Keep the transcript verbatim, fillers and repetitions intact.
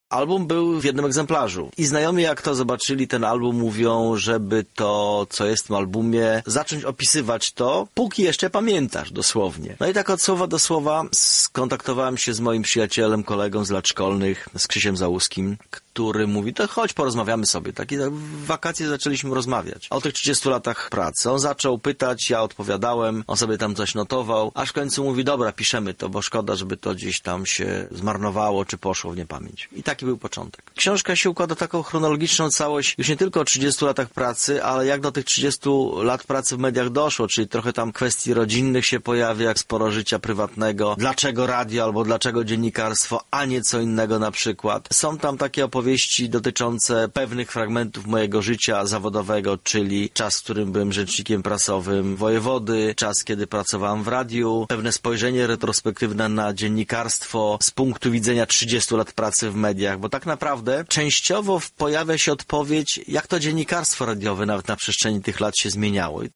Album był w jednym egzemplarzu i znajomi jak to zobaczyli ten album mówią, żeby to, co jest w tym albumie, zacząć opisywać to, póki jeszcze pamiętasz dosłownie. No i tak od słowa do słowa skontaktowałem się z moim przyjacielem, kolegą z lat szkolnych, z Krzysiem Załuskim, który mówi, to chodź porozmawiamy sobie. Tak, i w wakacje zaczęliśmy rozmawiać o tych trzydziestu latach pracy. On zaczął pytać, ja odpowiadałem, on sobie tam coś notował, aż w końcu mówi, dobra, piszemy to, bo szkoda, żeby to gdzieś tam się zmarnowało, czy poszło w niepamięć. I taki był początek. Książka się układa taką chronologiczną całość już nie tylko o trzydziestu latach pracy, ale jak do tych trzydziestu lat pracy w mediach doszło, czyli trochę tam kwestii rodzinnych się pojawia, jak sporo życia prywatnego, dlaczego radio albo dlaczego dziennikarstwo, a nie co innego na przykład. Są tam takie opowieści dotyczące pewnych fragmentów mojego życia zawodowego, czyli czas, w którym byłem rzecznikiem prasowym wojewody, czas, kiedy pracowałem w radiu, pewne spojrzenie retrospektywne na dziennikarstwo z punktu widzenia trzydziestu lat pracy w mediach, bo tak naprawdę częściowo pojawia się odpowiedź, jak to dziennikarstwo radiowe nawet na przestrzeni tych lat się zmieniało. I